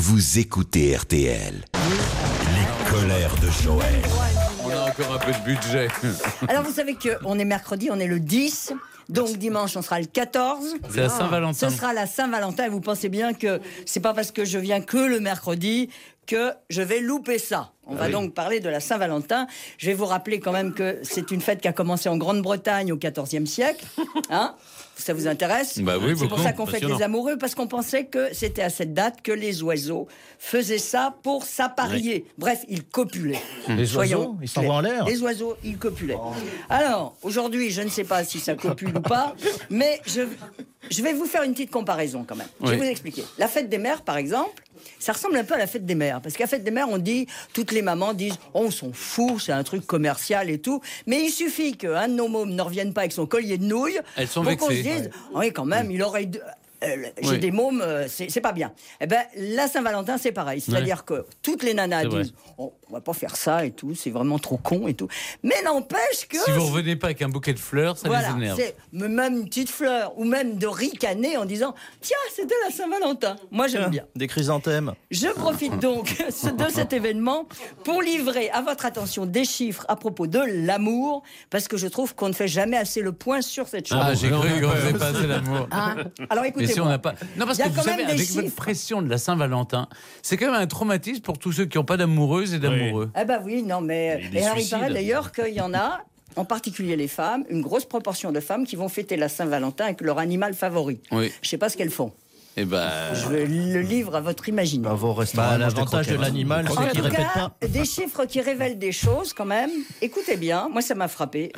Vous écoutez RTL. Les colères de Joël. On a encore un peu de budget. Alors vous savez qu'on est mercredi, on est le 10. Donc dimanche, on sera le 14. C'est la Saint-Valentin. Ce sera la Saint-Valentin. Et vous pensez bien que c'est pas parce que je viens que le mercredi que je vais louper ça. On va donc parler de la Saint-Valentin. Je vais vous rappeler quand même que c'est une fête qui a commencé en Grande-Bretagne au XIVe siècle. Hein ? Ça vous intéresse ? Bah oui, c'est beaucoup. pour ça qu'on fête les amoureux, parce qu'on pensait que c'était à cette date que les oiseaux faisaient ça pour s'apparier. Bref, ils copulaient. Les oiseaux, ils s'envoient en l'air. Les oiseaux, ils copulaient. Alors, aujourd'hui, je ne sais pas si ça copule ou pas, mais je vais vous faire une petite comparaison quand même. Je vais vous expliquer. La fête des mères, par exemple, ça ressemble un peu à la fête des mères. Parce qu'à la fête des mères, on dit, toutes les mamans disent, oh, on s'en fout, c'est un truc commercial et tout. Mais il suffit qu'un de nos mômes ne revienne pas avec son collier de nouilles. Elles sont pour qu'on se vexées. dise, oui, quand même, il aurait... j'ai des mômes, c'est pas bien. Eh ben, la Saint-Valentin, c'est pareil. C'est-à-dire que toutes les nanas disent, oh, on va pas faire ça et tout, c'est vraiment trop con et tout. Mais n'empêche que... Si vous revenez pas avec un bouquet de fleurs, ça les énerve. Même une petite fleur, ou même de ricaner en disant, tiens, c'était la Saint-Valentin. Moi, j'aime bien. Des chrysanthèmes. Je profite donc de cet événement pour livrer à votre attention des chiffres à propos de l'amour, parce que je trouve qu'on ne fait jamais assez le point sur cette chose. Ah, j'ai cru qu'on faisait pas assez l'amour. Hein ? Alors écoutez, Mais si on n'a pas... Non, parce il y a que vous quand même savez, des avec chiffres. votre pression de la Saint-Valentin, c'est quand même un traumatisme pour tous ceux qui n'ont pas d'amoureuses et d'amoureux. Eh ben oui, non, mais... Des Et alors, il suicides. paraît d'ailleurs qu'il y en a, en particulier les femmes, une grosse proportion de femmes qui vont fêter la Saint-Valentin avec leur animal favori. Oui. Je sais pas ce qu'elles font. Et ben... Je le livre à votre imagination. Vos restaurants, l'avantage de l'animal, En c'est qu'il tout répète cas, pas. des chiffres qui révèlent des choses quand même. Écoutez bien, moi ça m'a frappé.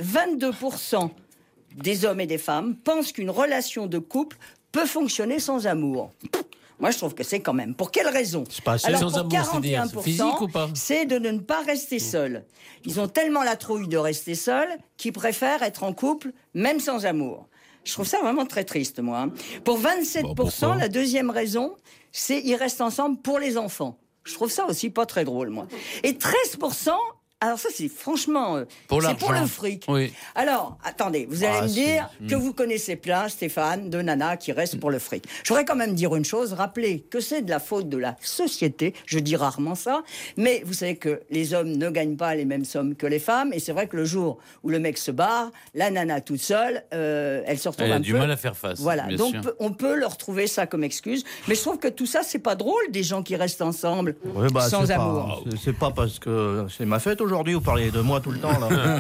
22% des hommes et des femmes pensent qu'une relation de couple peut fonctionner sans amour. Moi, je trouve que c'est quand même. Pour quelle raison ? C'est pas assez. Alors, Sans pour amour, c'est-à-dire 41%, physique ou pas ? c'est de ne pas rester seul. Ils ont tellement la trouille de rester seuls qu'ils préfèrent être en couple, même sans amour. Je trouve ça vraiment très triste, moi. hein. Pour 27%, la deuxième raison, c'est ils restent ensemble pour les enfants. Je trouve ça aussi pas très drôle, moi. Et 13%... Alors ça, c'est franchement... Pour c'est pour l'argent. le fric. Oui. Alors, attendez, vous allez me dire que vous connaissez plein, Stéphane, de nanas qui restent pour le fric. Je voudrais quand même dire une chose, rappeler que c'est de la faute de la société, je dis rarement ça, mais vous savez que les hommes ne gagnent pas les mêmes sommes que les femmes, et c'est vrai que le jour où le mec se barre, la nana toute seule, elle se retrouve Elle a un du peu... mal à faire face. Voilà, bien donc sûr. on peut leur trouver ça comme excuse, mais je trouve que tout ça, c'est pas drôle, des gens qui restent ensemble Ouais, bah, sans c'est amour. C'est pas parce que c'est ma fête aujourd'hui, vous parlez de moi tout le temps là.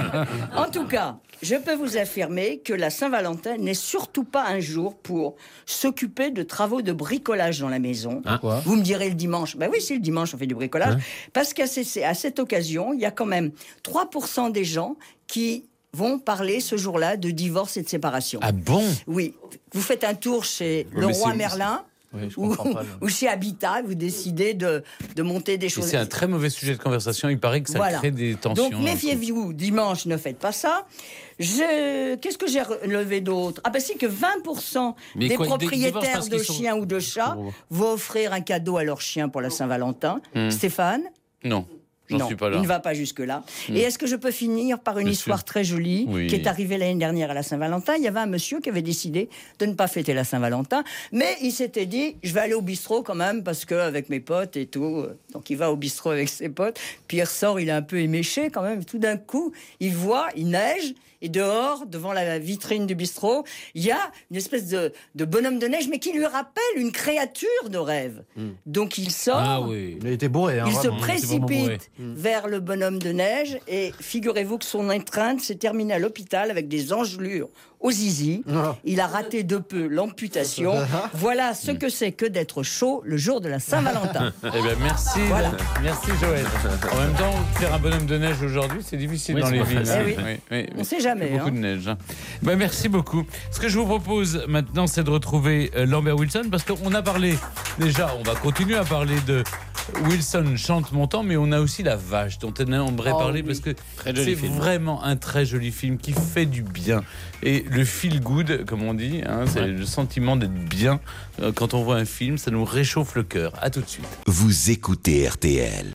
En tout cas, je peux vous affirmer que la Saint-Valentin n'est surtout pas un jour pour s'occuper de travaux de bricolage dans la maison. Quoi ? Vous me direz le dimanche. Ben oui, c'est le dimanche, on fait du bricolage. Parce qu'à cette occasion, il y a quand même 3% des gens qui vont parler ce jour-là de divorce et de séparation. Ah bon ? Oui, vous faites un tour chez le mais roi c'est- Merlin. Oui, je Ou, comprends pas. ou chez Habitat, vous décidez de monter des Et choses. c'est un très mauvais sujet de conversation. Il paraît que ça Voilà. crée des tensions. Donc méfiez-vous, dimanche, ne faites pas ça. Qu'est-ce que j'ai relevé d'autre ? Ah ben si, que 20% Mais des quoi, des divorces propriétaires parce de qu'ils sont- chiens ou de chats vont offrir un cadeau à leur chien pour la Saint-Valentin. Stéphane ? Non, j'en Non, suis pas là. il ne va pas jusque-là. Et est-ce que je peux finir par une Bien histoire sûr. très jolie Oui. qui est arrivée l'année dernière à la Saint-Valentin ? Il y avait un monsieur qui avait décidé de ne pas fêter la Saint-Valentin, mais il s'était dit, je vais aller au bistrot quand même, parce qu'avec mes potes et tout. Donc il va au bistrot avec ses potes, puis il ressort, il est un peu éméché quand même. Tout d'un coup, il neige, et dehors, devant la vitrine du bistrot, il y a une espèce de bonhomme de neige, mais qui lui rappelle une créature de rêve. Donc il sort... Ah oui. Il a été bourré, hein, Il se vraiment. c'est vraiment bourré. précipite vers le bonhomme de neige et figurez-vous que son étreinte s'est terminée à l'hôpital avec des engelures au zizi. Ah. Il a raté de peu l'amputation. Voilà ce que c'est que d'être chaud le jour de la Saint-Valentin. Eh bien, merci, Voilà. merci Joël. En même temps, faire un bonhomme de neige aujourd'hui, c'est difficile Oui, dans c'est les pas villes. facile. Eh oui. On sait jamais, Il y a beaucoup hein. de neige. Ben, merci beaucoup. Ce que je vous propose maintenant, c'est de retrouver Lambert Wilson, parce qu'on a parlé, déjà, on va continuer à parler de Wilson chante mon temps, mais on a aussi La Vache, dont on aimerait Oh parler, oui. parce que Très joli c'est film. vraiment un très joli film qui fait du bien. Et le feel good, comme on dit, hein, c'est le sentiment d'être bien. Quand on voit un film, ça nous réchauffe le cœur. À tout de suite. Vous écoutez RTL.